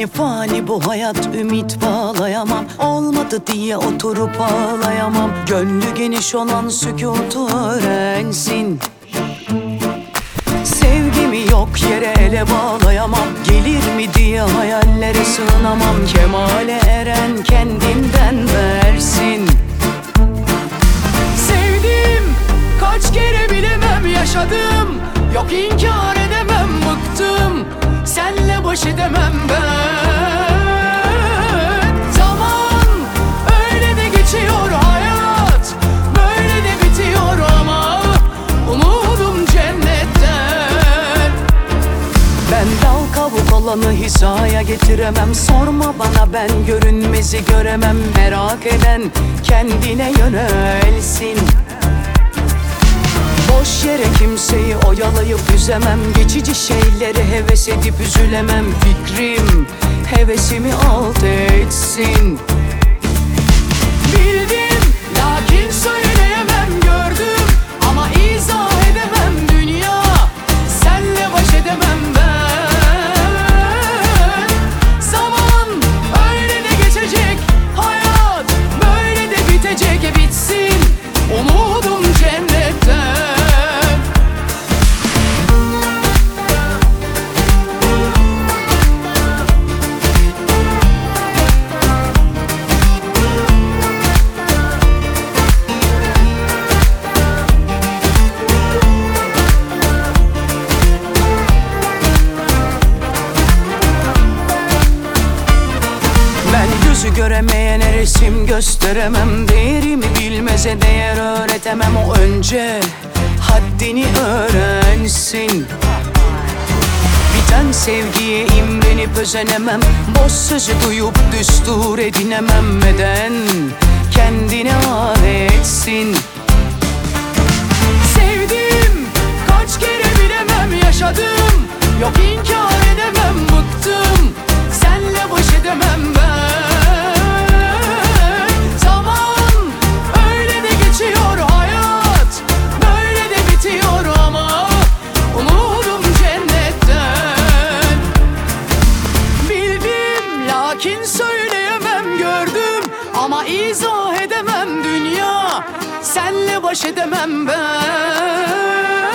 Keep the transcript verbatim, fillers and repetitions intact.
Fani fani bu hayat, ümit bağlayamam. Olmadı diye oturup ağlayamam. Gönlü geniş olan sükutu öğrensin. Sevgimi yok yere ele bağlayamam. Gelir mi diye hayallere sığınamam. Kemale eren kendinden versin. Sevdim, kaç kere bilemem yaşadım. Yok inkar edemem, bıktım. Senle baş edemem ben. Zaman öyle de geçiyor hayat, böyle de bitiyor ama umudum cennetten. Ben dal kabuk olanı hizaya getiremem. Sorma bana, ben görünmezi göremem. Merak eden kendine yönelsin. Boş yere kimseyi oyalayıp üzemem. Geçici şeyleri heves edip üzülemem. Fikrim hevesimi alt etsin. Bildim lakin söyleyemem, gördüm ama izah edemem. Dünya senle baş edemem ben. Zaman öyle de geçecek, hayat böyle de bitecek. E bitsin umudum cennetten. Gözü göremeyene resim gösteremem. Değerimi bilmeze değer öğretemem. O önce haddini öğrensin. Biten sevgiye imrenip özenemem. Boş sözü duyup düstur edinemem. Neden kendine adetsin. Sevdim, kaç kere bilemem yaşadım. Yok inkar edemem, bıktım. Senle baş edemem ben. Lakin söyleyemem, gördüm ama izah edemem. Dünya senle baş edemem ben.